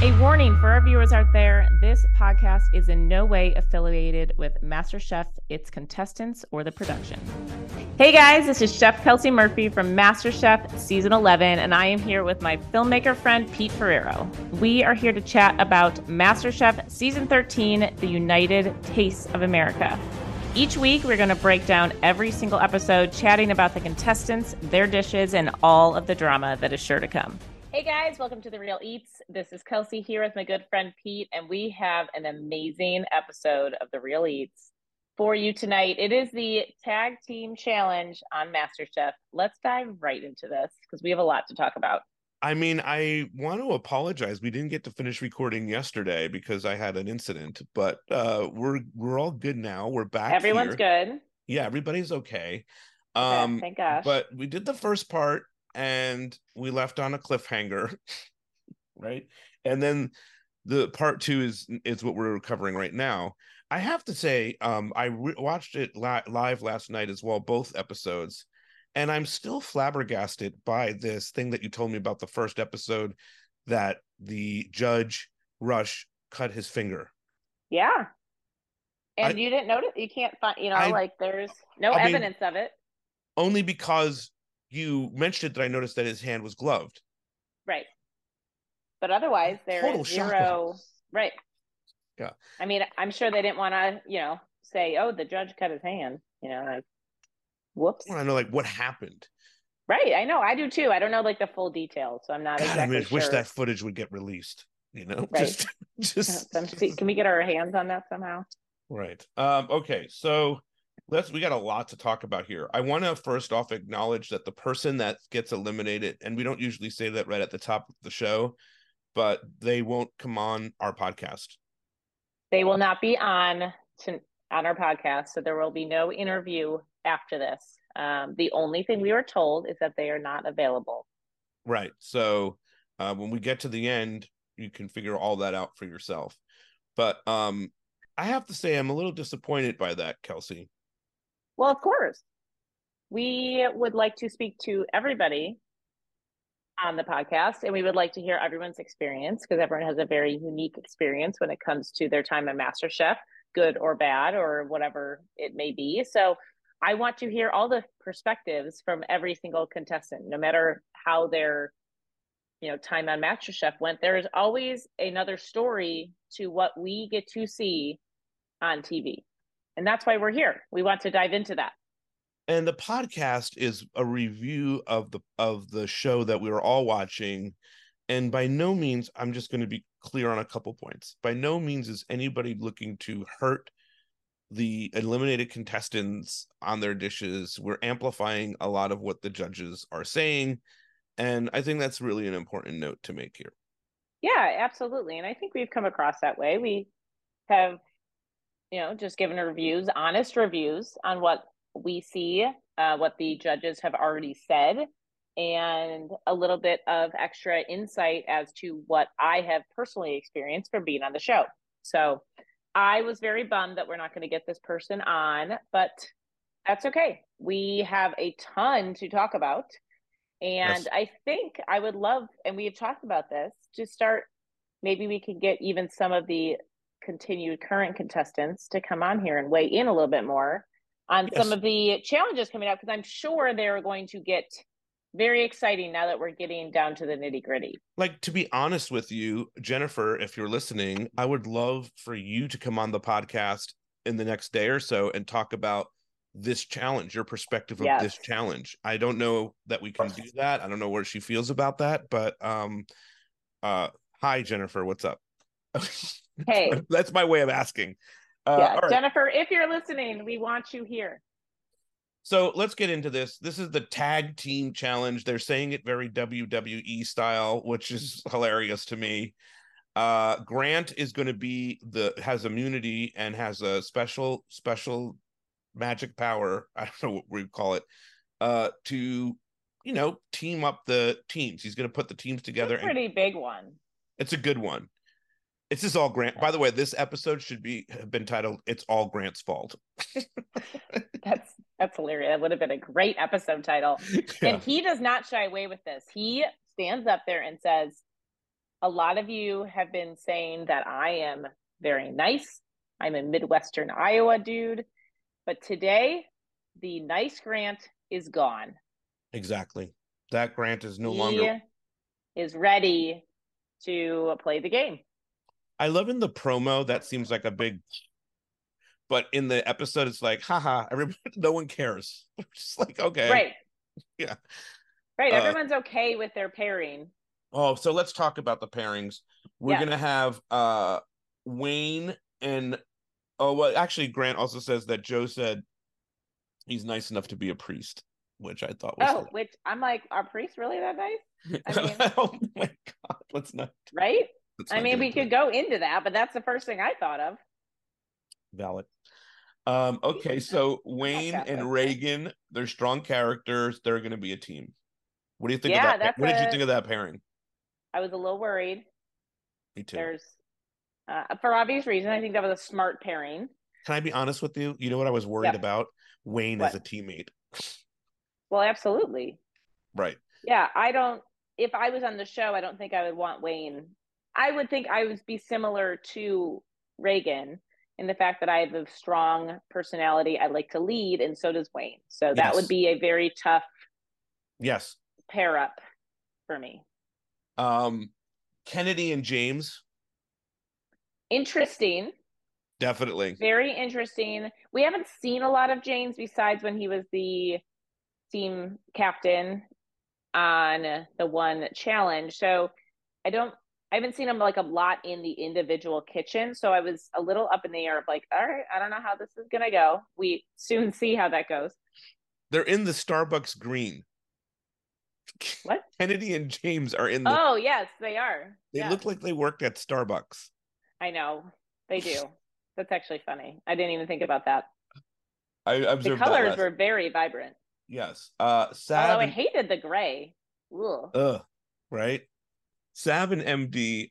A warning for our viewers out there, this podcast is in no way affiliated with MasterChef, its contestants, or the production. Hey guys, this is Chef Kelsey Murphy from MasterChef Season 11, and I am here with my filmmaker friend, Pete Ferrero. We are here to chat about MasterChef Season 13, The United Tastes of America. Each week, we're going to break down every single episode, chatting about the contestants, their dishes, and all of the drama that is sure to come. Hey guys, welcome to The Real Eats. This is Kelsey here with my good friend Pete, and we have an amazing episode of The Real Eats for you tonight. It is the Tag Team Challenge on MasterChef. Let's dive right into this because we have a lot to talk about. I mean, I want to apologize. We didn't get to finish recording yesterday because I had an incident, but we're all good now. We're back. Everyone's good. Yeah, everybody's okay. Okay, thank gosh. But we did the first part and we left on a cliffhanger, right? And then the part two is what we're covering right now. I have to say, I watched it live last night as well, both episodes. And I'm still flabbergasted by this thing that you told me about the first episode, that the judge, Rush, cut his finger. Yeah. And you didn't notice? You can't find, there's no evidence of it. Only because you mentioned that I noticed that his hand was gloved. Right. But otherwise, there is zero. Right. Yeah. I mean, I'm sure they didn't want to, say, oh, the judge cut his hand, whoops. I want to know, what happened. Right. I know. I do too. I don't know, the full details. So I'm not exactly sure. I wish that footage would get released, Right. Can we get our hands on that somehow? Right. Okay. So we got a lot to talk about here. I want to first off acknowledge that the person that gets eliminated, and we don't usually say that right at the top of the show, but they won't come on our podcast. They will not be on our podcast, so there will be no interview after this. The only thing we were told is that they are not available. Right. So when we get to the end, you can figure all that out for yourself. But I have to say, I'm a little disappointed by that, Kelsey. Well, of course. We would like to speak to everybody on the podcast, and we would like to hear everyone's experience, because everyone has a very unique experience when it comes to their time at MasterChef, good or bad or whatever it may be. So I want to hear all the perspectives from every single contestant, no matter how their time on MasterChef went. There is always another story to what we get to see on TV, and that's why we're here. We want to dive into that. And the podcast is a review of the show that we were all watching. And by no means, I'm just going to be clear on a couple points. By no means is anybody looking to hurt the eliminated contestants on their dishes. We're amplifying a lot of what the judges are saying. And I think that's really an important note to make here. Yeah, absolutely. And I think we've come across that way. We have, just given reviews, honest reviews on what we see, what the judges have already said, and a little bit of extra insight as to what I have personally experienced from being on the show. So I was very bummed that we're not going to get this person on, but that's okay. We have a ton to talk about. And yes. I think I would love, and we have talked about this, to start, maybe we could get even some of the continued current contestants to come on here and weigh in a little bit more on some of the challenges coming up, because I'm sure they're going to get very exciting now that we're getting down to the nitty gritty. To be honest with you, Jennifer, if you're listening, I would love for you to come on the podcast in the next day or so and talk about this challenge, your perspective of this challenge. I don't know that we can do that. I don't know where she feels about that, but hi, Jennifer, what's up? Hey. That's my way of asking. Right. Jennifer, if you're listening, we want you here. So let's get into this. This is the Tag Team Challenge. They're saying it very WWE style, which is hilarious to me. Grant is going to be has immunity and has a special magic power. I don't know what we call it. To team up the teams. He's going to put the teams together. It's a pretty big one. It's a good one. It's just all Grant. By the way, this episode should have been titled "It's All Grant's Fault." That's hilarious. That would have been a great episode title. Yeah. And he does not shy away with this. He stands up there and says, a lot of you have been saying that I am very nice. I'm a Midwestern Iowa dude. But today, the nice Grant is gone. Exactly. That Grant is no longer. He is ready to play the game. I love in the promo that seems like a big, but in the episode it's like, haha, everybody, no one cares. Just like, okay, Right. yeah. Right. Everyone's okay with their pairing. Oh, so let's talk about the pairings. We're Yes. gonna have Wayne and oh well actually Grant also says that Joe said he's nice enough to be a priest, which I thought was Oh, which I'm like, are priests really that nice? I mean, oh my god, right? let's I not mean, get we into could it. go into that, but that's the first thing I thought of. Valid. Okay, so I'm not Wayne Catholic, and so. Reagan, they're strong characters. They're gonna be a team. What do you think of that? Yeah, What did you think of that pairing? I was a little worried. Me too. There's, for obvious reason, I think that was a smart pairing. Can I be honest with you? You know what I was worried Yep. about? Wayne as What? a teammate. Well, absolutely. Right. Yeah, if I was on the show, I don't think I would want Wayne. I would think I would be similar to Reagan in the fact that I have a strong personality. I like to lead, and so does Wayne. So that would Yes. be a very tough Yes. pair up for me. Um, Kennedy and James, Interesting. definitely. Very interesting. We haven't seen a lot of James besides when he was the team captain on the one challenge. So I don't I haven't seen him like a lot in the individual kitchen. So I was a little up in the air of like, all right, I don't know how this is gonna go. We soon see how that goes. They're in the Starbucks green. What? Kennedy and James are in the. Oh yes, they are. They Yes. look like they worked at Starbucks. I know. They do. That's actually funny. I didn't even think about that. I The observed that colors last. were very vibrant. Yes. Although Sav I and hated the gray. Ugh. right. Sav and MD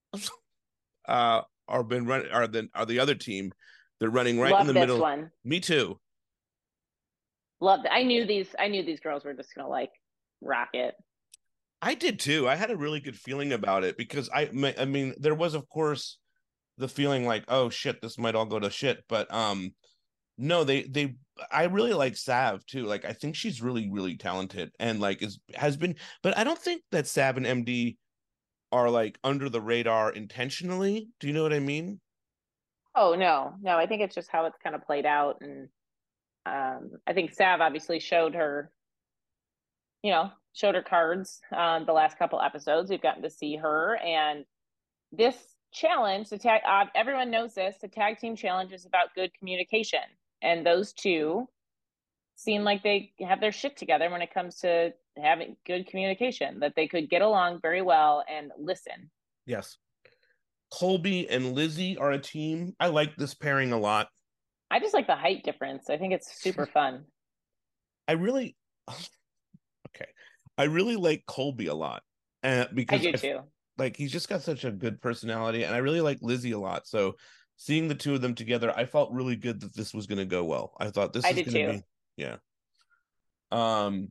are been run are the other team. They're running right in Love the this middle. one. Me too. Loved it. I knew these girls were just gonna like rock it. I did too. I had a really good feeling about it because I mean there was of course the feeling like oh shit this might all go to shit but no they I really like Sav too. Like I think she's really talented and like is has been but I don't think that Sav and MD are like under the radar intentionally. Do you know what I mean? Oh no. I think it's just how it's kind of played out, and I think Sav obviously showed her cards the last couple episodes. We've gotten to see her, and this challenge, the tag, everyone knows this. The tag team challenge is about good communication, and those two seem like they have their shit together when it comes to having good communication. That they could get along very well and listen. Yes. Colby and Lizzie are a team. I like this pairing a lot. I just like the height difference. I think it's super fun. I really okay. I really like Colby a lot. I Because do too. like he's just got such a good personality and I really like Lizzie a lot. So seeing the two of them together, I felt really good that this was going to go well. I thought this I is do going to too. be yeah. Um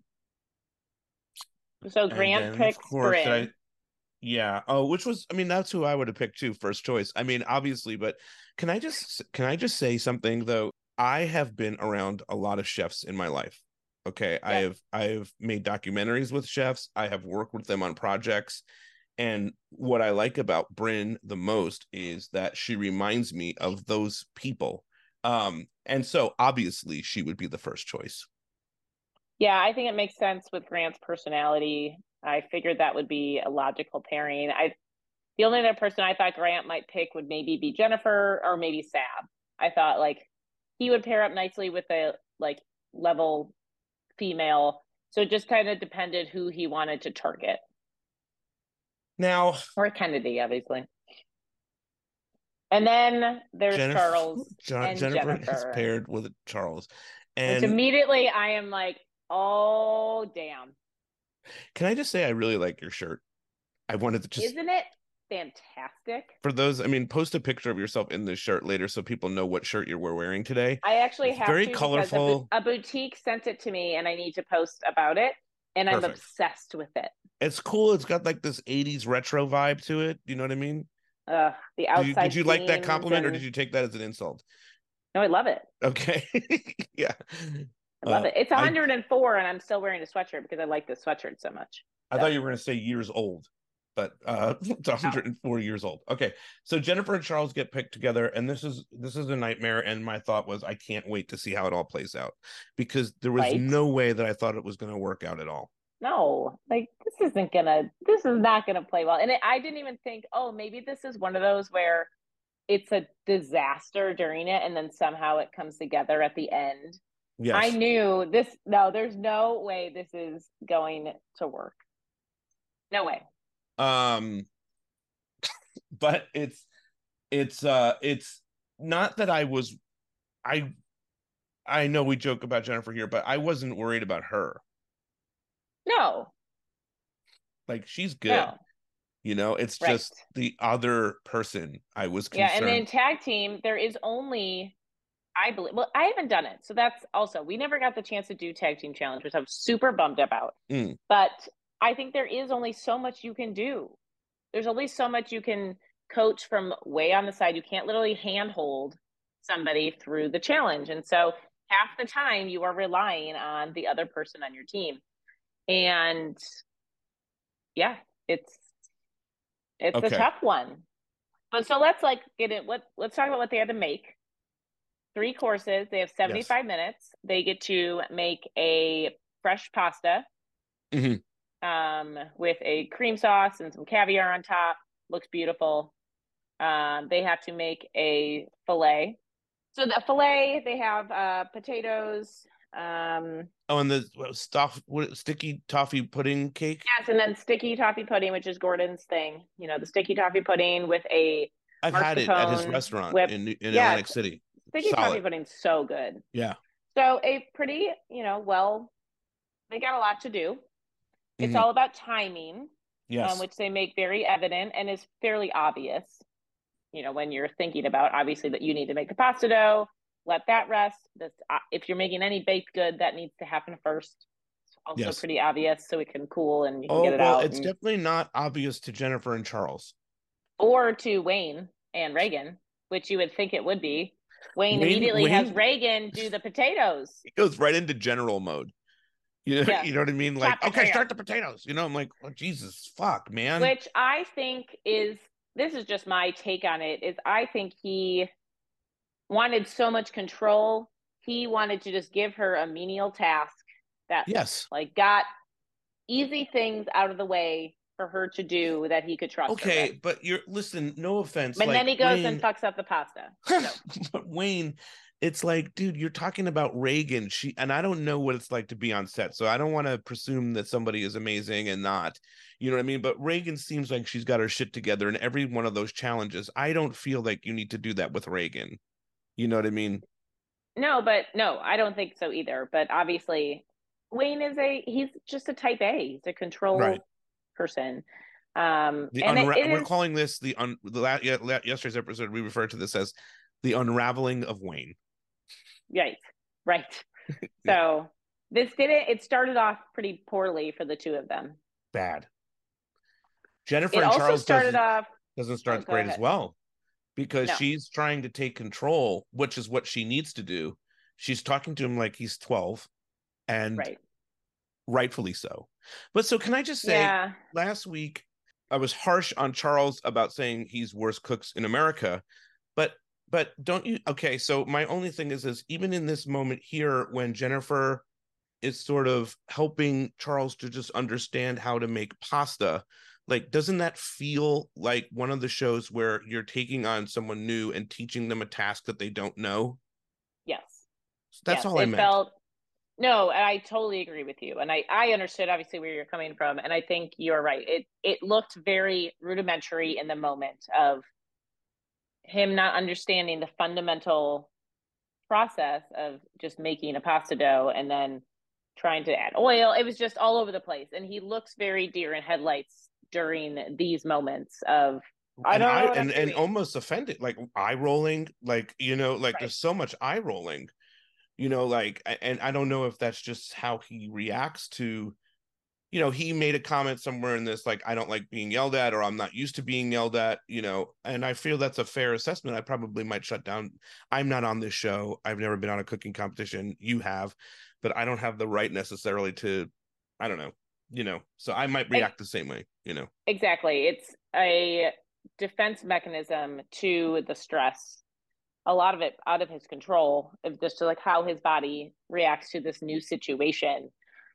So and Grant then of picks course did I Bryn. yeah. Oh, which was I mean that's who I would have picked too, first choice. I mean, obviously, but can I just say something though? I have been around a lot of chefs in my life. Okay. Yep. I have made documentaries with chefs. I have worked with them on projects. And what I like about Bryn the most is that she reminds me of those people. And so obviously she would be the first choice. Yeah, I think it makes sense with Grant's personality. I figured that would be a logical pairing. The only other person I thought Grant might pick would maybe be Jennifer or maybe Sab. I thought like he would pair up nicely with a like level female. So it just kind of depended who he wanted to target. Now, Or Kennedy, obviously. And then there's Jennifer Charles and Jennifer is Jennifer, paired with Charles. which And immediately I am like, oh damn. can I just say I really like your shirt? I wanted to just Isn't it fantastic? for those, I mean, post a picture of yourself in this shirt later so people know what shirt you were wearing today. I actually It's have very to because a, colorful. a boutique sent it to me and I need to post about it. and I'm Perfect. obsessed with it. It's cool. It's got like this 80s retro vibe to it. You know what I mean? The Did outside you like that seams, compliment or did and you take that as an insult? no, I love it. Okay. Yeah. I love it. It's I 104, and I'm still wearing a sweatshirt because I like this sweatshirt so much. I So, thought you were going to say years old, but it's no. 104 years old. Okay. So Jennifer and Charles get picked together, and this is a nightmare. And my thought was, I can't wait to see how it all plays out, because there was Right? no way that I thought it was going to work out at all. No, like this is not gonna play well. And I didn't even think, oh, maybe this is one of those where it's a disaster during it and then somehow it comes together at the end. I Yes. knew this, no, there's no way this is going to work. No way. Um, but it's not that I I know we joke about Jennifer here, but I wasn't worried about her. No, Like, she's good. no. It's Right. just the other person I was Yeah. And then concerned. tag team, there is only, I believe, well, I haven't done it. So that's also, we never got the chance to do tag team challenge, which I'm super bummed about. Mm, But I think there is only so much you can do. There's only so much you can coach from way on the side. You can't literally handhold somebody through the challenge. And so half the time you are relying on the other person on your team. And yeah, it's it's a okay. tough one. But so let's like get it. Let's talk about what they had to make. 3 courses. They have Yes. 75 minutes. They get to make a fresh pasta Hmm. with a cream sauce and some caviar on top. Looks beautiful. They have to make a fillet. So the fillet, they have potatoes. Oh, and the sticky toffee pudding cake. Yes, and then sticky toffee pudding, which is Gordon's thing. You know, the sticky toffee pudding with a I've had it at his mascarpone restaurant whip. in Yes, Atlantic City. sticky toffee Solid. pudding's so good. Yeah. So a pretty, well, they got a lot to do. It's Hmm. all about timing, Yes. which they make very evident and is fairly obvious. When you're thinking about obviously that you need to make the pasta dough, let that rest. That's if you're making any baked good, that needs to happen first. It's also Yes. pretty obvious, so it can cool and you can Oh, get it well, out, it's and definitely not obvious to Jennifer and Charles. or to Wayne and Reagan, which you would think it would be. Wayne immediately has Wayne Reagan do the potatoes. he goes right into general mode. Yeah, You know what I mean? Like, chop okay, potatoes. start the potatoes. I'm like, oh, Jesus, fuck, man. Which I think is, this is just my take on it, is I think he wanted so much control. He wanted to just give her a menial task that Yes. like got easy things out of the way for her to do that he could trust her with. Okay, but listen, no offense, And like then he goes and Wayne, fucks up the pasta. So but Wayne, it's like, dude, you're talking about Reagan. And I don't know what it's like to be on set, so I don't want to presume that somebody is amazing and not. You know what I mean? But Reagan seems like she's got her shit together in every one of those challenges. I don't feel like you need to do that with Reagan. You know what I mean? no, but no, I don't think so either. But obviously, Wayne he's just a type A. He's a Right. control person. And it We're is calling this yesterday's episode. We referred to this as the unraveling of Wayne. right, right. Yeah, So this didn't. It started off pretty poorly for the two of them. bad. Jennifer It and also Charles started off. doesn't Oh, start go great as ahead. well, because No, she's trying to take control, which is what she needs to do. She's talking to him like he's 12, and right. rightfully so. But so can I just say, Yeah. last week I was harsh on Charles about saying he's worst cooks in America, but don't you, okay, so my only thing is even in this moment here when Jennifer is sort of helping Charles to just understand how to make pasta, like, doesn't that feel like one of the shows where you're taking on someone new and teaching them a task that they don't know? Yes. That's Yes. all I It meant. felt. No, and I totally agree with you. And I understood obviously where you're coming from. And I think you're right. It looked very rudimentary in the moment of him not understanding the fundamental process of just making a pasta dough and then trying to add oil. It was just all over the place. And he looks very deer in headlights during these moments of, I And don't I know what I'm and doing. almost offended, like eye rolling, like, like Right. there's so much eye rolling, like, and I don't know if that's just how he reacts to he made a comment somewhere in this, like, I don't like being yelled at, or I'm not used to being yelled at, and I feel that's a fair assessment. I probably might shut down. I'm not on this show. I've never been on a cooking competition. You have, but I don't have the right necessarily to, I don't know, so I might react the same way, Exactly. It's a defense mechanism to the stress, a lot of it out of his control, of just like how his body reacts to this new situation.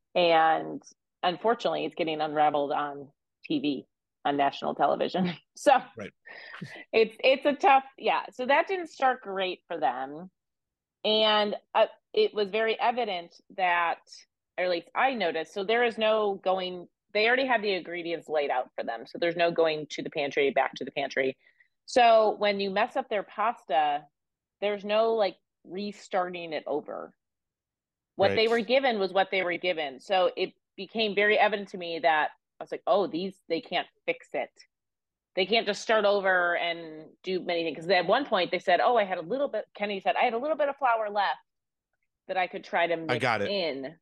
And unfortunately, it's getting unraveled on TV, on national television. So right. it's a tough, yeah. So that didn't start great for them. And it was very evident that, or at least I noticed, so there is no going, they already have the ingredients laid out for them. So there's no going to the pantry, back to the pantry. So when you mess up their pasta, there's no like restarting it over. What Right. they were given was what they were given. So it became very evident to me that I was like, oh, they can't fix it. They can't just start over and do many things. Because at one point they said, oh, I had a little bit, Kenny said, I had a little bit of flour left that I could try to I mix got it. in.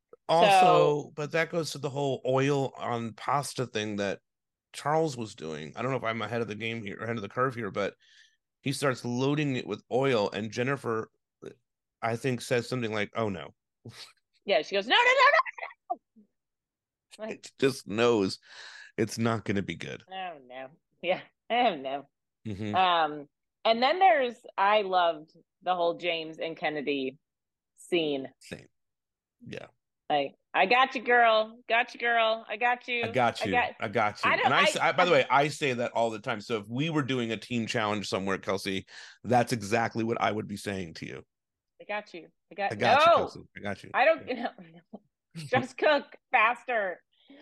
So, Also, but that goes to the whole oil on pasta thing that Charles was doing. I don't know if I'm ahead of the game here, ahead of the curve here, but he starts loading it with oil, and Jennifer, I think, says something like, "Oh no." yeah, she goes, no, no, no, no. Like, it just knows it's not going to be good. oh no. Yeah. Oh no. Mm-hmm. And then I loved the whole James and Kennedy scene. Same. Yeah. Like, I got you, girl. Got you, girl. I got I you. got I you. got. I got I you. don't. And by the way, I say that all the time. So if we were doing a team challenge somewhere, Kelsey, that's exactly what I would be saying to you. I got you. I got you, No. Kelsey. I got you. I don't. Yeah. Just cook faster.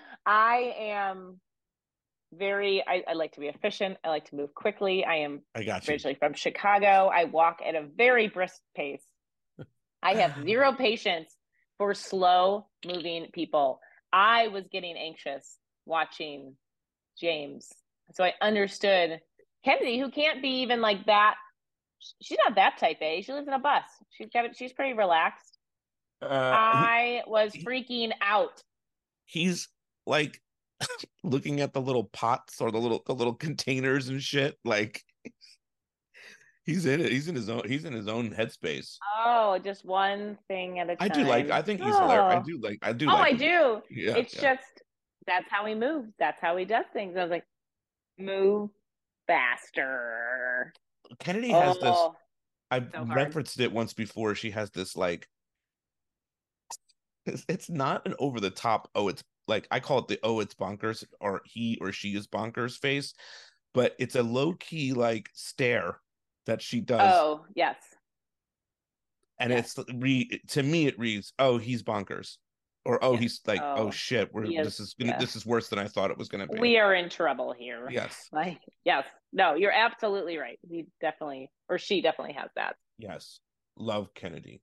I am I like to be efficient. I like to move quickly. I am I got you. originally from Chicago. I walk at a very brisk pace. I have zero patience for slow moving people. I was getting anxious watching James. So I understood Kennedy, who can't be even like that. She's not that type A. She lives in a bus. She's pretty relaxed. I was freaking out. He's like looking at the little pots or the little containers and shit. Like he's in it. He's in his own headspace. Oh, just one thing at a I time. think he's hilarious. Oh, I do oh, like I him. do. Yeah, It's yeah. just that's how he moves. That's how he does things. I was like, move faster. Kennedy has this. Oh, I've so hard. referenced it once before. She has this like it's not an over the top, oh, it's like I call it the oh, it's bonkers, or he or she is bonkers face, but it's a low key like stare that she does. Oh, yes. And Yes. to me it reads, oh, he's bonkers, or oh, Yes. he's like, oh Oh, shit, yes. Yeah. this is worse than I thought it was gonna be. We are in trouble here. Yes. Like, yes. No, you're absolutely right. He definitely, or she definitely has that. Yes. Love Kennedy.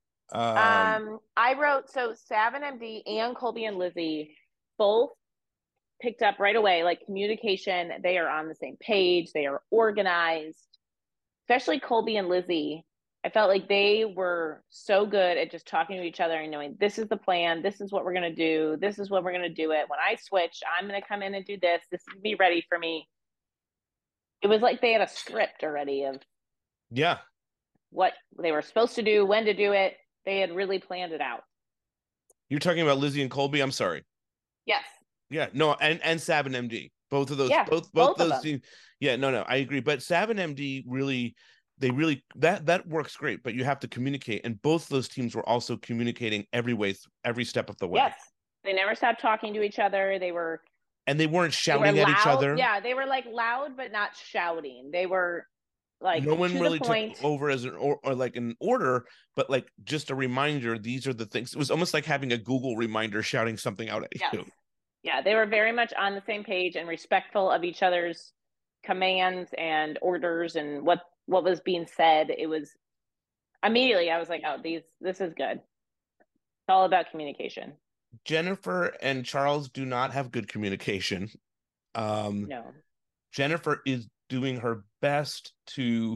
I wrote, so Sav and MD and Colby and Lizzie both picked up right away, like communication. They are on the same page. They are organized, especially Colby and Lizzie. I felt like they were so good at just talking to each other and knowing this is the plan. This is what we're going to do. This is what we're going to do it. When I switch, I'm going to come in and do this. This is be ready for me. It was like they had a script already of yeah, what they were supposed to do, when to do it. They had really planned it out. you're talking about Lizzie and Colby. I'm sorry. Yes. Yeah, no, and Sav and MD, both of those, Yeah, both both of those them. teams. Yeah, no, I agree. But Sav and MD really, they really that works great. But you have to communicate, and both those teams were also communicating every step of the way. Yes, they never stopped talking to each other. And they weren't they were shouting at each loud. other. Yeah, they were like loud but not shouting. They were like No one to the really took point. over as or like an order, but like just a reminder. These are the things. It was almost like having a Google reminder shouting something out at Yes. you. Yeah, they were very much on the same page and respectful of each other's commands and orders and what was being said. It was immediately I was like, oh, this is good. It's all about communication. Jennifer and Charles do not have good communication. No. Jennifer is doing her best to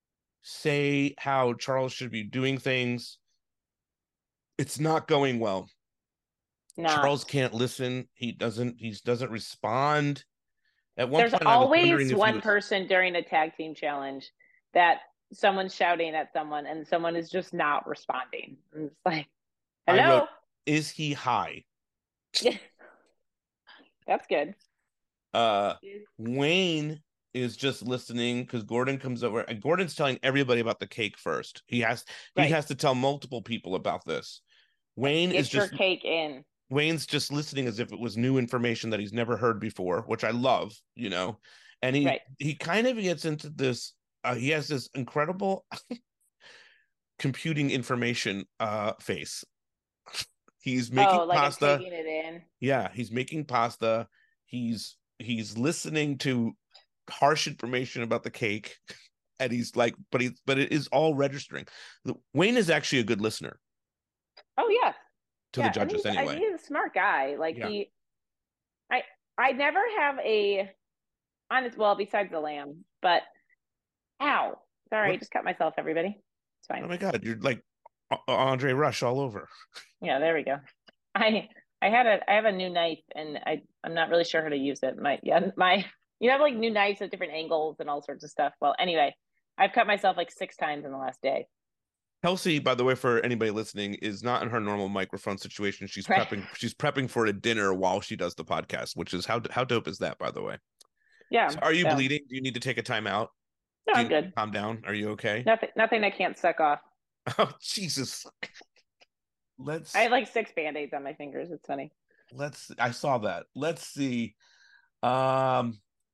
say how Charles should be doing things. It's not going well. Charles not. can't listen. He doesn't respond. At one There's point, I was wondering always if he one was. person during a tag team challenge that someone's shouting at someone and someone is just not responding. And it's like, I wrote, hello? "Is he high?" Yeah, that's good. Uh, Wayne is just listening because Gordon comes over and Gordon's telling everybody about the cake first. He Right. has to tell multiple people about this. Right. Wayne is Get your just cake in. Wayne's just listening as if it was new information that he's never heard before, which I love, you know. And Right. he kind of gets into this. He has this incredible computing information face. He's making Oh, like I'm pasta. taking it in. Yeah, he's making pasta. He's listening to harsh information about the cake, and he's like, but it is all registering. Wayne is actually a good listener Oh yeah. to the Yeah. And judges anyway. he's a smart guy. Like Yeah. I I never have a honest well, besides the lamb, but ow. Sorry, I What? just cut myself, everybody. It's Oh fine. my God, you're like Andre Rush all over. Yeah, there we go. I I have a new knife and I'm not really sure how to use it. My you have like new knives at different angles and all sorts of stuff. Well, anyway, I've cut myself like 6 times in the last day. Kelsey, by the way, for anybody listening, is not in her normal microphone situation. She's Right. prepping. She's prepping for a dinner while she does the podcast, which is how dope is that, by the way? Yeah. So, are you So bleeding? Do you need to take a time out? no, Do I'm you need to good. calm down? Are you okay? Nothing I can't suck off. Oh Jesus! I Let's have like 6 band-aids on my fingers. It's funny. let's. I saw that. Let's see. Um,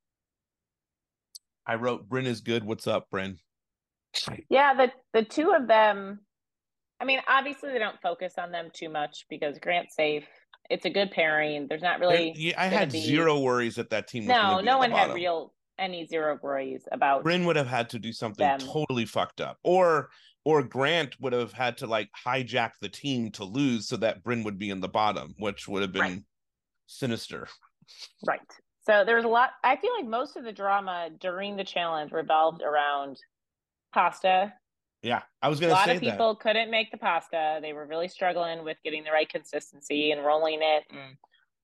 I wrote Bryn is good. What's up, Bryn? Yeah, the two of them, I mean, obviously they don't focus on them too much because Grant's safe. It's a good pairing. There's not really Yeah, I gonna had be zero worries that that team was going to no, be at no the one had bottom. real any zero worries about Bryn would have had to do something them. totally fucked up, or Grant would have had to like hijack the team to lose so that Bryn would be in the bottom, which would have Right. been sinister. Right. So there was a lot. I feel like most of the drama during the challenge revolved around pasta. Yeah, I was A going to lot say of that. people couldn't make the pasta. They were really struggling with getting the right consistency and rolling it. And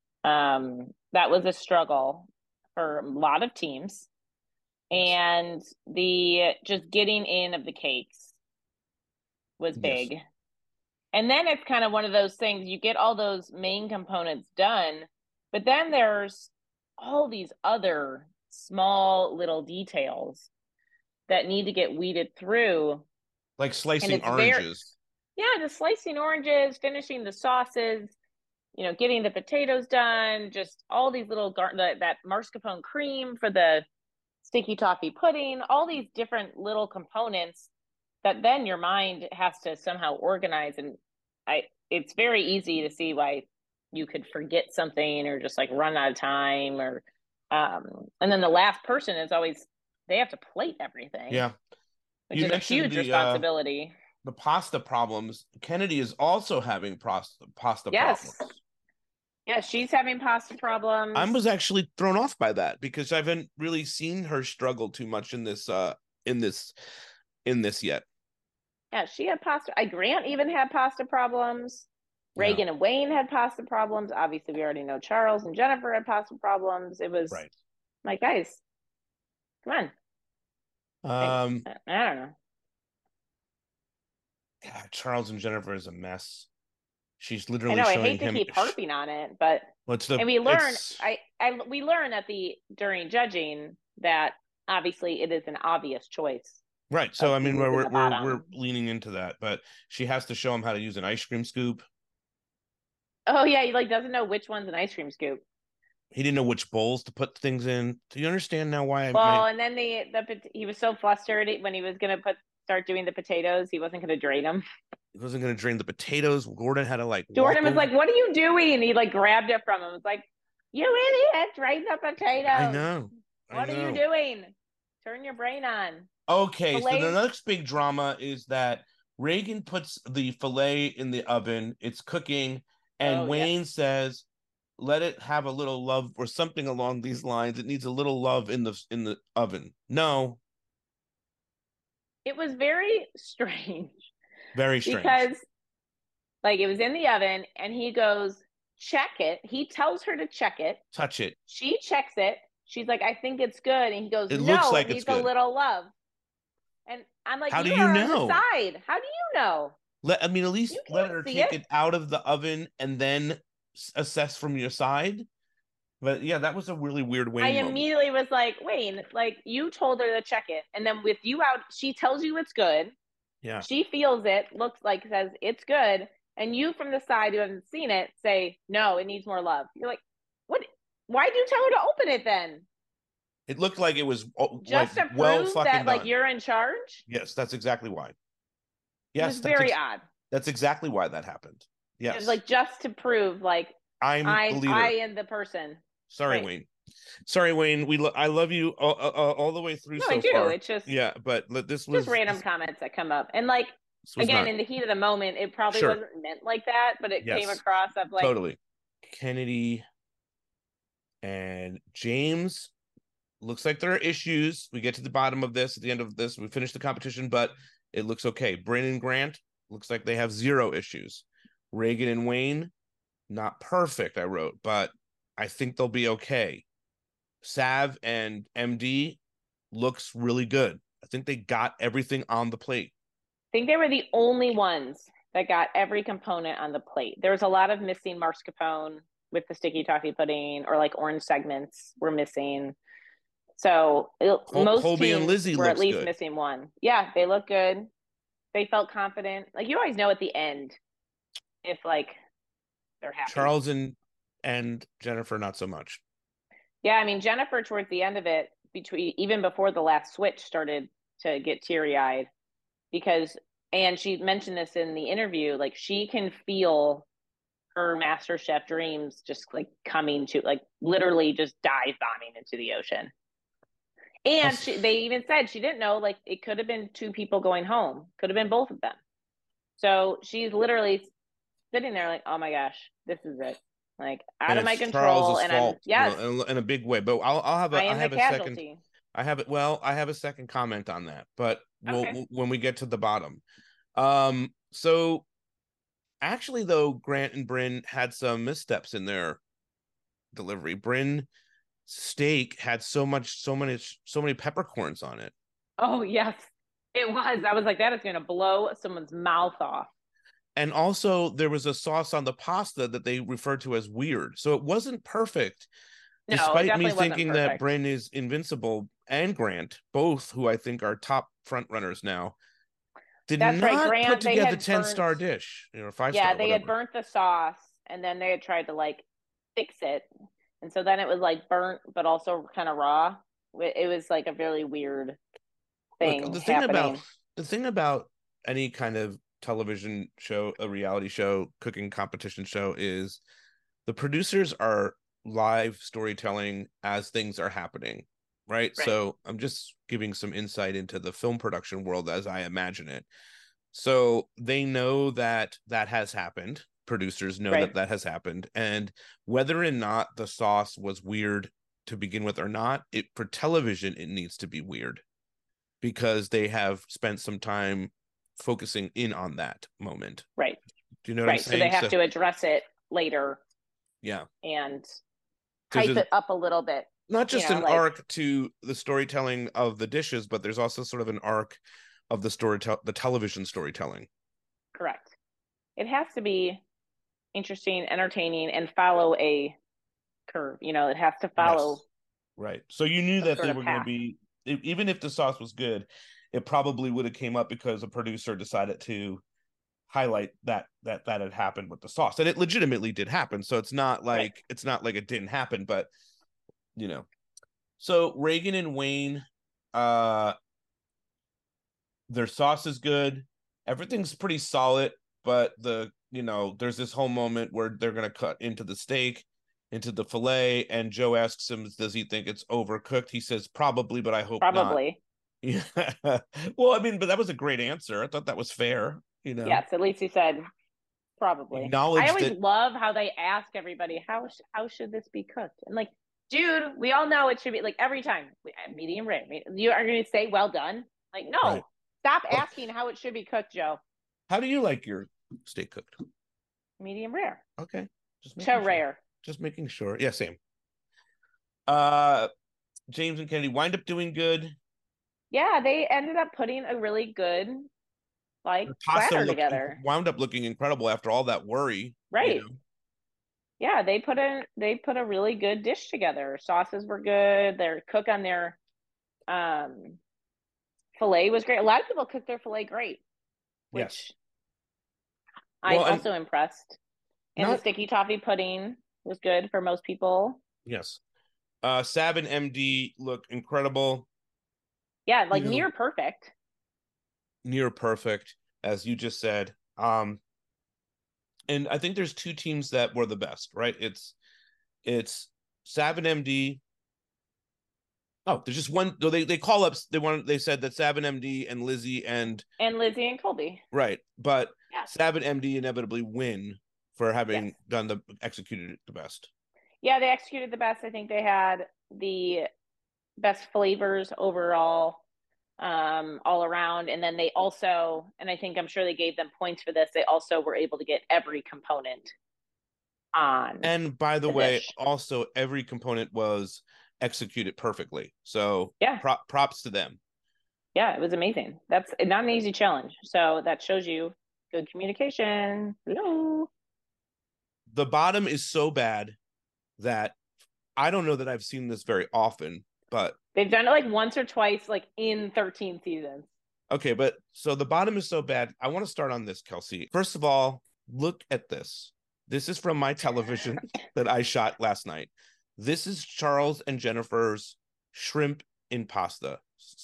that was a struggle for a lot of teams. Yes. And the just getting in of the cakes was Yes. big. And then it's kind of one of those things you get all those main components done, but then there's all these other small little details that need to get weeded through. Like And slicing it's very, oranges. yeah, just slicing oranges, finishing the sauces, getting the potatoes done, just all these little, that mascarpone cream for the sticky toffee pudding, all these different little components that then your mind has to somehow organize. And it's very easy to see why you could forget something or just like run out of time and then the last person is always they have to plate everything, Yeah. which You is a mentioned huge responsibility. the pasta problems. Kennedy is also having pasta problems. Yes. Yeah, she's having pasta I problems. was actually thrown off by that because I haven't really seen her struggle too much in this in this yet. Yeah, she had pasta. Grant even had pasta problems. Yeah. Reagan and Wayne had pasta problems. Obviously, we already know Charles and Jennifer had pasta problems. It was Right. like, guys, come on. I don't know. God, Charles and Jennifer is a mess. She's I literally know I showing hate to him. keep harping on it, but What's and the? we learn It's we learn at the during judging that obviously it is an obvious choice right. So of I mean, who is in the we're bottom. leaning into that, but she has to show him how to use an ice cream scoop. Oh yeah, he like doesn't know which one's an ice cream scoop. He didn't know which bowls to put things in. Do you understand now why Well, and then he was so flustered when he was gonna start doing the potatoes, he wasn't gonna drain them. he wasn't going to drain the potatoes? Gordon had to like walk Jordan was over. like, "What are you doing?" And he like grabbed it from him. It was like, "You idiot! Drain the I potatoes. know. I What are you know. doing? Turn your brain on." Okay, so the Fillets. next big drama is that Reagan puts the fillet in the oven. It's cooking, and Oh yes, Wayne says, "Let it have a little love," or something along these lines. It needs a little love in the oven. No, it was very strange very strange. because like it was in the oven, and he goes, check it. He tells her to check it. Touch it. She checks it. She's like, I think it's good. And he goes, It looks no, it like it's needs a good. little love. And I'm like, How do you you are on the know? side. How do you know? I mean, at least You let can't her see take it. it out of the oven and then assess from your side. But yeah, that was a really weird I Wayne moment. immediately was like, Wayne, like you told her to check it. And then with you out, she tells you it's good. Yeah. She feels it, looks like, says it's good. And you from the side who hasn't seen it say, no, it needs more love. You're like, what? Why'd you tell her to open it then? It looked like it was like Just to well prove fucking that like done. you're in charge? Yes, that's exactly why. It was Yes, very odd. that's exactly why that happened. It was Yes. like just to prove like I'm the I leader. am the person. Sorry, Right. Wayne. Sorry, Wayne. I love you all the way through No, I so do. far. It's just Yeah, but just random comments that come up. And like this was again, not in the heat of the moment, it probably sure. wasn't meant like that, but it came Yes, across of like totally. Kennedy and James, looks like there are issues. We get to the bottom of this at the end of this. We finish the competition, but it looks okay. Bryn and Grant, looks like they have zero issues. Reagan and Wayne, not perfect, I wrote, but I think they'll be okay. Sav and MD looks really good. I think they got everything on the plate. I think they were the only ones that got every component on the plate. There was a lot of missing mascarpone with the sticky toffee pudding, or like orange segments were missing. So most Colby and teams Lizzie were at looks least good. missing one. Yeah, they look good. They felt confident. Like you always know at the end if like they're happy. Charles and Jennifer, not so much. Yeah, I mean Jennifer towards the end of it, between even before the last switch, started to get teary eyed because, and she mentioned this in the interview, like she can feel her Master Chef dreams just like coming to like literally just dive bombing into the ocean. And they even said she didn't know, like it could have been two people going home, could have been both of them. So she's literally sitting there like, oh my gosh, this is it. Like out And of my it's control. Charles's And I'm, fault, yes, in a big way. But I'll have I a I am the have a second. casualty. I have it. Well, I have a second comment on that, but Okay. when we get to the bottom. So actually, though, Grant and Bryn had some missteps in their delivery. Bryn steak had so many peppercorns on it. Oh yes, it was. I was like, that is going to blow someone's mouth off. And also there was a sauce on the pasta that they referred to as weird. So it wasn't perfect, No, it despite me definitely wasn't thinking that perfect. Bryn is invincible, and Grant, both who I think are top front runners now, did That's right. not put Grant, they together had 10 burnt, star dish, 5 star, yeah, they had whatever. burnt the sauce and then they had tried to like fix it. And so then it was like burnt, but also kind of raw. It was like a really weird Look, thing happening. the thing about any kind of television show, a reality show, cooking competition show, is the producers are live storytelling as things are happening, right? Right. So I'm just giving some insight into the film production world as I imagine it. So they know that that has happened. Producers know Right. that that has happened, and whether or not the sauce was weird to begin with or not, it for television it needs to be weird because they have spent some time focusing in on that moment. Right. Do you know what I'm Right. So they saying? have So to address it later yeah, and because hype it up a little bit, not just an like arc to the storytelling of the dishes, but there's also sort of an arc of the television storytelling. correct. It has to be interesting, entertaining, and follow a curve. It has to follow Yes. Right. So you knew some that sort they of were going to path. be, even if the sauce was good, it probably would have came up because a producer decided to highlight that had happened with the sauce, and it legitimately did happen. So Right. it's not like it didn't happen, but you know. So Reagan and Wayne, uh, their sauce is good. Everything's pretty solid, but there's this whole moment where they're gonna cut into the steak, into the fillet, and Joe asks him, "Does he think it's overcooked?" He says, "Probably, but I hope not." Probably. Yeah. Well, I mean, but that was a great answer. I thought that was fair. Yes, at least he said probably. I Acknowledge always that. love how they ask everybody how should this be cooked, and like, dude, we all know it should be like every time medium rare. You are going to say well done. Like, Right. no, stop Well, asking how it should be cooked, Joe. how do you like your steak cooked? Medium rare. Okay. Just making sure. Rare. Just making sure. Yeah, same. Uh, James and Kennedy wind up doing good. Yeah, they ended up putting a really good like The pasta platter together. wound up looking incredible after all that worry. Right. Yeah, they put a really good dish together. Sauces were good. Their cook on their um filet was great. A lot of people cook their filet great, Yes. which I'm Well, and also impressed. And the not sticky toffee pudding was good for most people. yes. Sab and MD look incredible. Yeah, like You know, near perfect. near perfect, as you just said. And I think there's two teams that were the best, right? It's Sab and MD. Oh, there's just one. They call up. They said that Sab and MD and Lizzie and And Lizzie and Colby. right, but Yeah. Sab and MD inevitably win for Yes. having executed it the best. Yeah, they executed the best. I think they had the best flavors overall, all around. And then they also, and I think I'm sure they gave them points for this, they also were able to get every component on And by the the way, dish. also every component was executed perfectly. So Yeah. props to them. Yeah, it was amazing. That's not an easy challenge. So that shows you good communication. Hello. The bottom is so bad that I don't know that I've seen this very often, but They've done it like once or twice, like in 13 seasons. okay, but so the bottom is so bad. I want to start on this, Kelsey. First of all, look at this. This is from my television that I shot last night. This is Charles and Jennifer's shrimp in pasta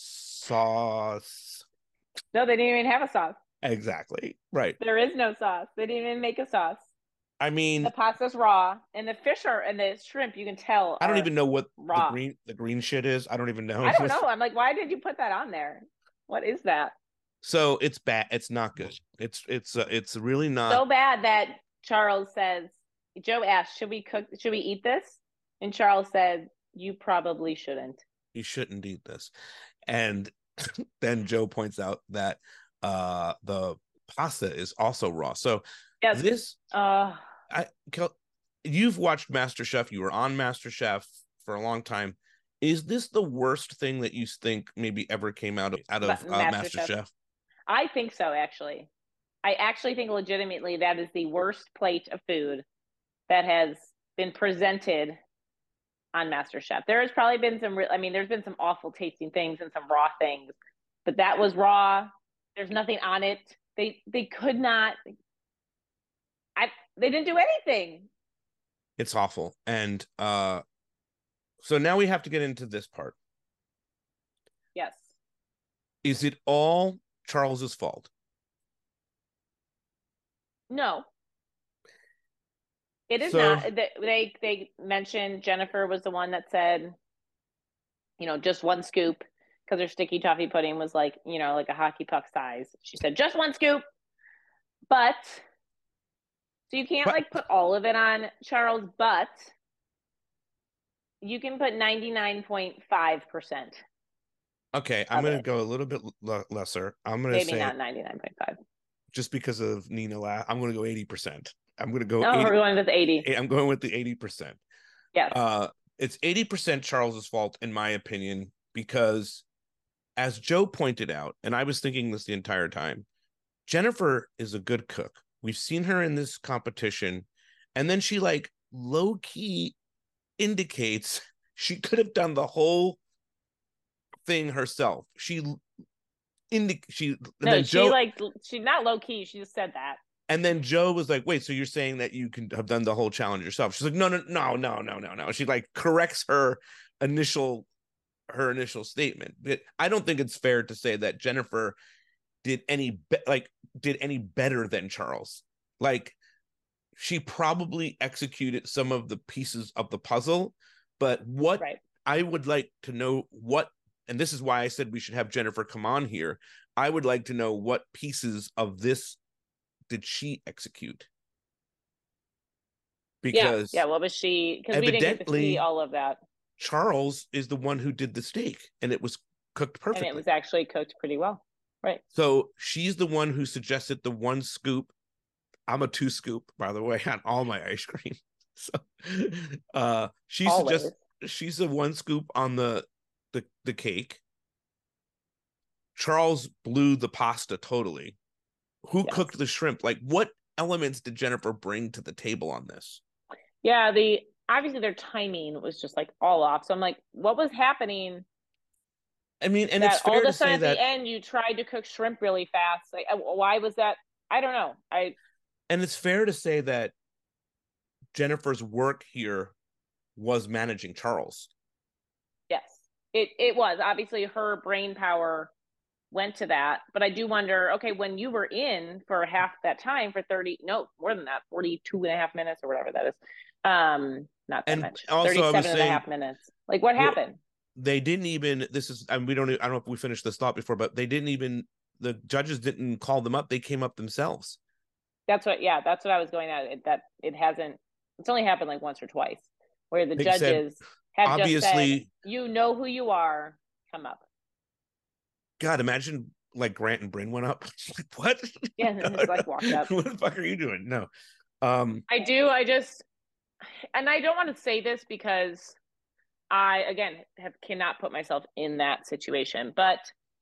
sauce. No, they didn't even have a sauce. Exactly. Right. There is no sauce. They didn't even make a sauce. I mean, The pasta's raw, and the fish are and the shrimp you can tell I don't are even know what raw. the green shit is. I don't even know. I don't know. I'm like, why did you put that on there? What is that? So it's bad. It's not good. It's really not. So bad that Charles says, Joe asked, should we eat this? And Charles said, you probably shouldn't. You shouldn't eat this. And then Joe points out that the pasta is also raw. So Yes. this you've watched MasterChef, you were on MasterChef for a long time. Is this the worst thing that you think maybe ever came out of MasterChef? I think so, actually. I actually think legitimately that is the worst plate of food that has been presented on MasterChef. There has probably been there's been some awful tasting things and some raw things, but that was raw. There's nothing on it. They could not. They didn't do anything. It's awful. And so now we have to get into this part. Yes. Is it all Charles's fault? No. It is not. They mentioned Jennifer was the one that said, just one scoop because her sticky toffee pudding was like, like a hockey puck size. She said just one scoop. But so you can't like put all of it on Charles, but you can put 99.5%. Okay, I'm going to go a little bit lesser. I'm going to say maybe not 99.5. Just because of Nina I'm going to go 80%. I'm going to go. No, 80, we're going with 80. I'm going with the 80%. Yes. It's 80% Charles's fault, in my opinion, because as Joe pointed out, and I was thinking this the entire time, Jennifer is a good cook. We've seen her in this competition, and then she like low key indicates she could have done the whole thing herself. She's not low key. She just said that. And then Joe was like, wait, so you're saying that you can have done the whole challenge yourself? She's like, no. She like corrects her initial statement. But I don't think it's fair to say that Jennifer did any better than Charles. Like, she probably executed some of the pieces of the puzzle, but what I would like to know and this is why I said we should have Jennifer come on here. I would like to know what pieces of this did she execute? Because what was she? Because we didn't get to see all of that. Charles is the one who did the steak, and it was cooked perfectly. And it was actually cooked pretty well, right? So she's the one who suggested the one scoop. I'm a 2 scoop, by the way, on all my ice cream. Always. She's the one scoop on the cake. Charles blew the pasta totally. Who Yes. cooked the shrimp? Like, what elements did Jennifer bring to the table on this? Yeah, obviously their timing was just like all off. So I'm like, what was happening I mean, and it's that all fair of to a sudden say at the that, end you tried to cook shrimp really fast? Like, why was that? I don't know. and it's fair to say that Jennifer's work here was managing Charles. Yes, it was obviously her brain power went to that. But I do wonder, okay, when you were in for half that time for 30, no, more than that, 42 and a half minutes or whatever that is. Not that And much, also, I was 37 and a saying, half minutes. Like, what well, happened? they didn't even. This is, and we don't. I don't know if we finished this thought before, but they didn't even. The judges didn't call them up; they came up themselves. That's what I was going at. That it hasn't, it's only happened like once or twice where the They said, judges have just said, obviously, you know who you are, come up. God, imagine like Grant and Bryn went up. Like, what? Yeah, and it's like walked up. What the fuck are you doing? No. I just, and I don't want to say this because I, again, cannot put myself in that situation. But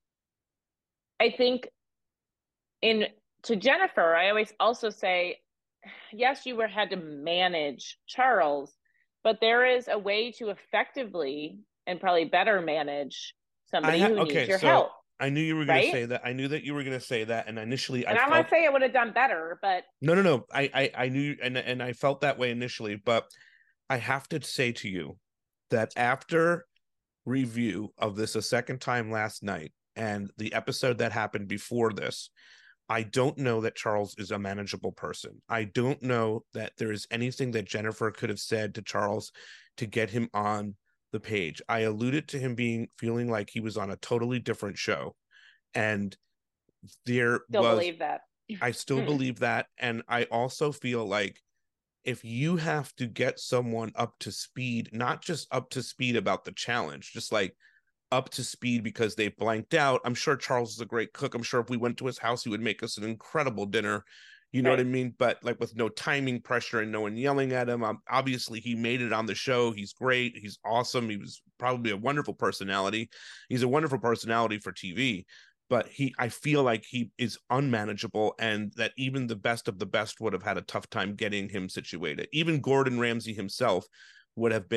I think in to Jennifer, I always also say, yes, you had to manage Charles, but there is a way to effectively and probably better manage somebody who needs Okay, your so help, I knew you were going to right? say that. I knew that you were going to say that, and initially I And I want to felt say I would have done better, but no. I knew, and I felt that way initially, but I have to say to you that after review of this a second time last night and the episode that happened before this, I don't know that Charles is a manageable person. I don't know that there is anything that Jennifer could have said to Charles to get him on the page. I alluded to him feeling like he was on a totally different show. And there still was, believe that. I still believe that. And I also feel like if you have to get someone up to speed, not just up to speed about the challenge, just like up to speed because they blanked out. I'm sure Charles is a great cook. I'm sure if we went to his house, he would make us an incredible dinner. You know what I Right. mean? But like with no timing pressure and no one yelling at him. Obviously, he made it on the show. He's great. He's awesome. He was probably a wonderful personality. He's a wonderful personality for TV. But I feel like he is unmanageable, and that even the best of the best would have had a tough time getting him situated. Even Gordon Ramsay himself would have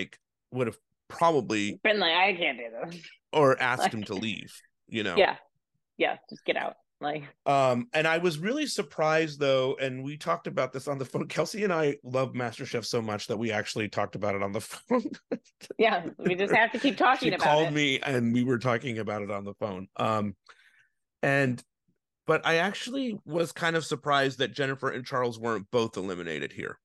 probably Been like, I can't do this. or asked Like, him to leave, you know. yeah, just get out. Like, And I was really surprised though, and we talked about this on the phone. Kelsey and I love MasterChef so much that we actually talked about it on the phone. yeah, we just have to keep talking She about called it. me and we were talking about it on the phone. And but I actually was kind of surprised that Jennifer and Charles weren't both eliminated here.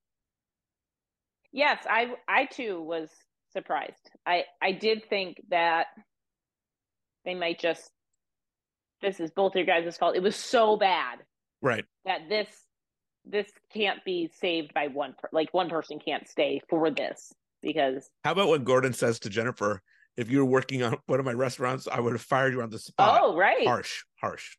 Yes, I too was surprised. I did think that they might just, this is both your guys' fault. It was so bad Right. that this can't be saved by like one person can't stay for this because How about what Gordon says to Jennifer? If you were working on one of my restaurants, I would have fired you on the spot. oh right. Harsh.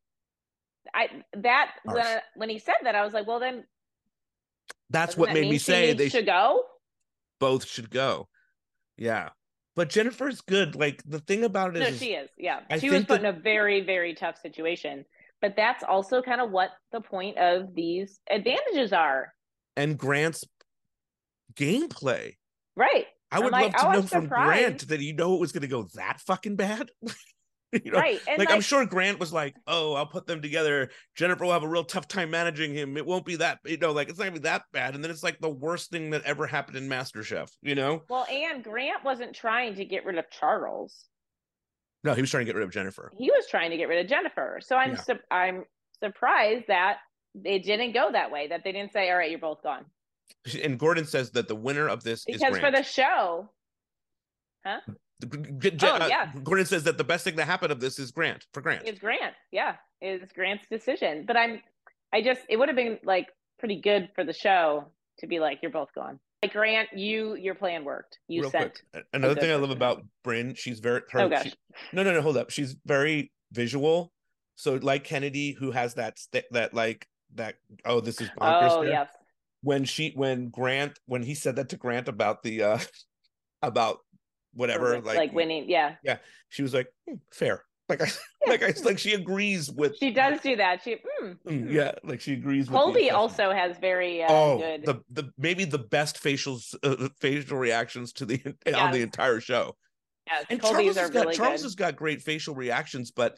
When he said that, I was like, well then That's doesn't what that made mean me she say needs to go? both should go. Yeah. But Jennifer's good. Like the thing about it No, is she is. Yeah. I She was think put in that, a very, very tough situation. But that's also kind of what the point of these advantages are. and Grant's gameplay. Right. I I'm would like, love to oh, I'm know from Grant surprised. that it was going to go that fucking bad. Right. And Like I'm like, sure Grant was like, "Oh, I'll put them together. Jennifer will have a real tough time managing him. It won't be that, like it's not gonna be that bad." And then it's like the worst thing that ever happened in MasterChef. well, and Grant wasn't trying to get rid of Charles. No, he was trying to get rid of Jennifer. He was trying to get rid of Jennifer. So Yeah. I'm surprised that it didn't go that way, that they didn't say, all right, you're both gone. And Gordon says that the winner of this is Because for Grant. the show, huh? Oh, yes. Gordon says that the best thing that happened of this is Grant. Is Grant. Yeah. Is Grant's decision. But it would have been like pretty good for the show to be like, you're both gone. Like Grant, your plan worked. You Real sent quick. Another thing I love person about home. Bryn, she's very Oh gosh. no, hold up. She's very visual. So like Kennedy, who has that like that, oh, this is bonkers Oh there. yes. when he said that to Grant about the about whatever, like winning. Yeah, she was like, fair. Like like she agrees with. She does do that. Yeah, like she agrees with. Colby also has very good. The maybe the best facial reactions to the on the entire show. Yes, and Colby's Charles has got great facial reactions, but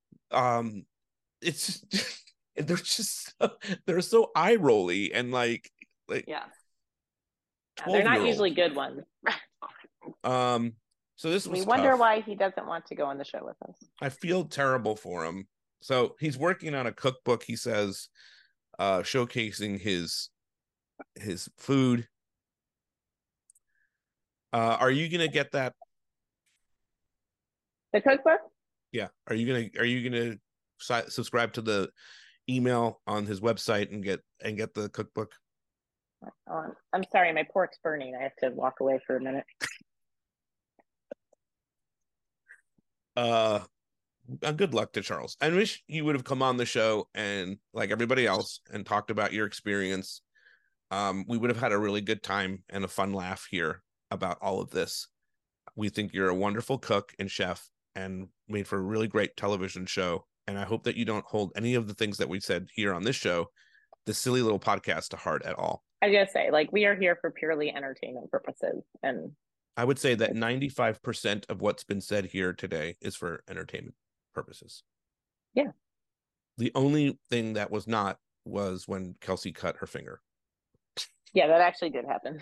it's they're so eye rolly and like yeah, they're not usually good ones. So this was we wonder why he doesn't want to go on the show with us. I feel terrible for him. So he's working on a cookbook, he says, showcasing his food. Are you gonna get that? The cookbook? Yeah. Are you gonna subscribe to the email on his website and get the cookbook? I'm sorry, my pork's burning. I have to walk away for a minute. Good luck to Charles. I wish you would have come on the show and, like everybody else, and talked about your experience. We would have had a really good time and a fun laugh here about all of this. We think you're a wonderful cook and chef and made for a really great television show. And I hope that you don't hold any of the things that we said here on this show, the silly little podcast, to heart at all. I gotta say, like, we are here for purely entertainment purposes. And I would say that 95% of what's been said here today is for entertainment purposes. Yeah. The only thing that was not was when Kelsey cut her finger. Yeah, that actually did happen.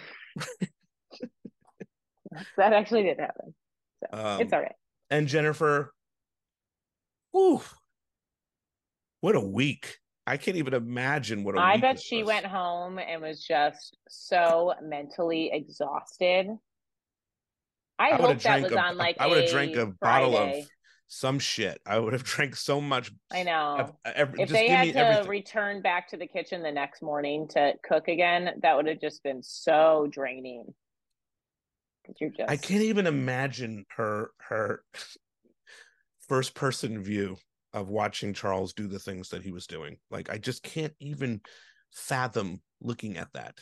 That actually did happen. So it's all right. And Jennifer, whew, what a week. I can't even imagine what a week. I bet she went home and was just so mentally exhausted. I hope that was on like I would have drank a bottle of some shit. I would have drank so much. I know. If they had to return back to the kitchen the next morning to cook again, that would have just been so draining. I can't even imagine her first person view of watching Charles do the things that he was doing. Like, I just can't even fathom looking at that.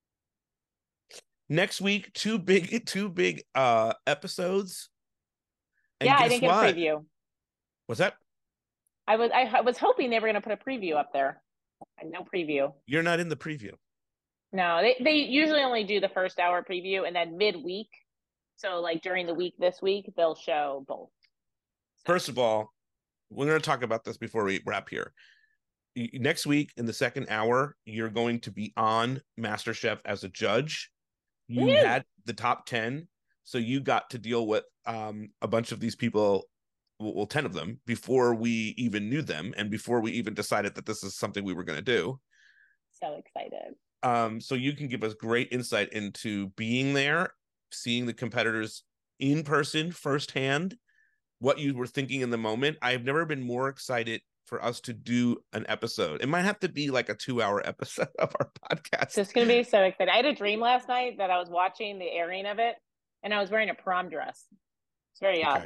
Next week, two big episodes. And I didn't get a preview. What's that? I was hoping they were going to put a preview up there. No preview. You're not in the preview. No, they usually only do the first hour preview, and then midweek. So like during the week this week, they'll show both. First of all, we're going to talk about this before we wrap here. Next week in the second hour, you're going to be on MasterChef as a judge. You had the top 10, so you got to deal with a bunch of these people, well, 10 of them, before we even knew them and before we even decided that this is something we were going to do. So excited. So you can give us great insight into being there, seeing the competitors in person firsthand, what you were thinking in the moment. I've never been more excited for us to do an episode. It might have to be like a 2-hour episode of our podcast. It's going to be so exciting. I had a dream last night that I was watching the airing of it, and I was wearing a prom dress. It's very odd.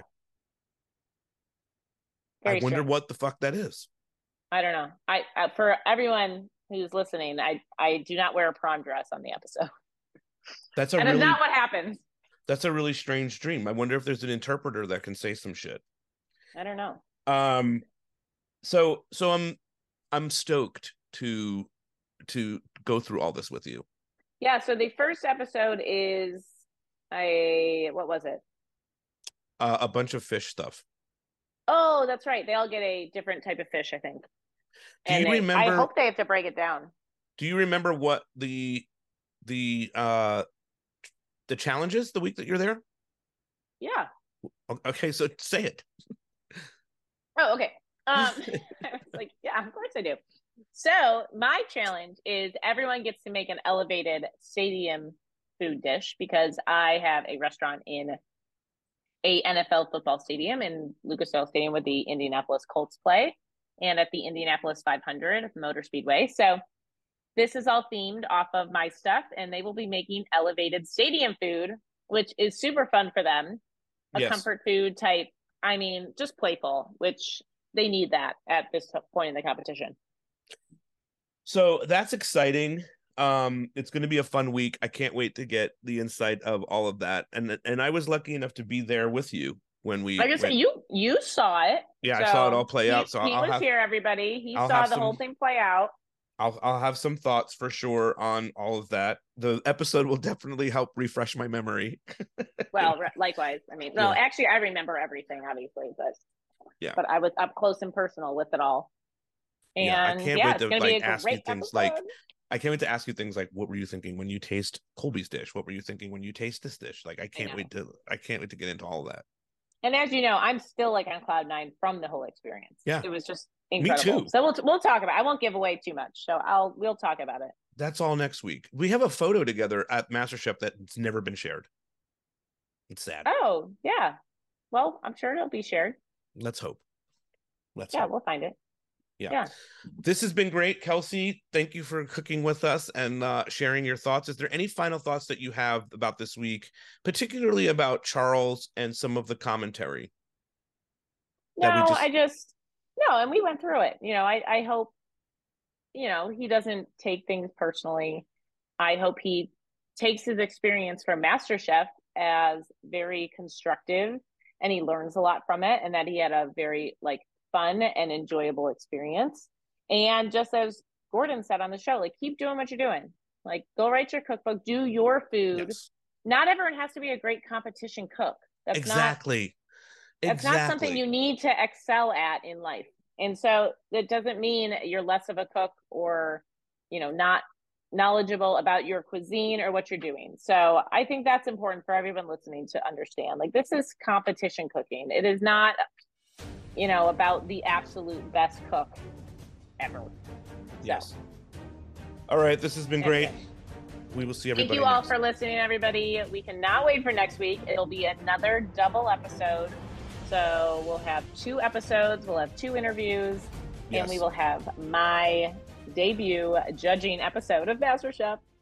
I wonder what the fuck that is. I don't know. I for everyone who's listening, I do not wear a prom dress on the episode. It's not what happens. That's a really strange dream. I wonder if there's an interpreter that can say some shit. I don't know. So I'm stoked to go through all this with you. Yeah. So the first episode is what was it? A bunch of fish stuff. Oh, that's right. They all get a different type of fish, I think. Do you remember? I hope they have to break it down. Do you remember what the challenges the week that you're there? Yeah. Okay, so say it. Oh, okay. I was like, yeah, of course I do. So my challenge is everyone gets to make an elevated stadium food dish, because I have a restaurant in a NFL football stadium in Lucas Oil Stadium where the Indianapolis Colts play, and at the Indianapolis 500 Motor Speedway. So this is all themed off of my stuff, and they will be making elevated stadium food, which is super fun for them. A comfort food type. I mean, just playful, which they need that at this point in the competition. So that's exciting. It's going to be a fun week. I can't wait to get the insight of all of that. And I was lucky enough to be there with you when we like I said, you saw it. Yeah, so I saw it all play out. So he was here, everybody. He I'll saw the whole thing play out. I'll have some thoughts for sure on all of that. The episode will definitely help refresh my memory. Well, likewise. I mean, no, actually, I remember everything, obviously, but I was up close and personal with it all. And I can't wait to like ask you things like, I can't wait to ask you things like, what were you thinking when you taste Colby's dish? What were you thinking when you taste this dish? Like, I can't wait to get into all of that. And as you know, I'm still like on cloud 9 from the whole experience. Yeah, it was just incredible. Me too. So we'll talk about it. I won't give away too much. So we'll talk about it. That's all next week. We have a photo together at MasterChef that's never been shared. It's sad. Oh, yeah. Well, I'm sure it'll be shared. Let's hope. We'll find it. Yeah. This has been great. Kelsey, thank you for cooking with us and sharing your thoughts. Is there any final thoughts that you have about this week, particularly about Charles and some of the commentary? No, and we went through it. I hope, he doesn't take things personally. I hope he takes his experience from MasterChef as very constructive and he learns a lot from it, and that he had a very fun and enjoyable experience. And just as Gordon said on the show, keep doing what you're doing. Go write your cookbook, do your food. Yes. Not everyone has to be a great competition cook. That's not something you need to excel at in life. And so that doesn't mean you're less of a cook or, not knowledgeable about your cuisine or what you're doing. So I think that's important for everyone listening to understand. This is competition cooking. It is not about the absolute best cook ever. Yes. So. All right. This has been great. We will see everybody. Thank you all for listening, everybody. We cannot wait for next week. It'll be another double episode. So we'll have 2 episodes. We'll have 2 interviews. Yes. And we will have my debut judging episode of MasterChef.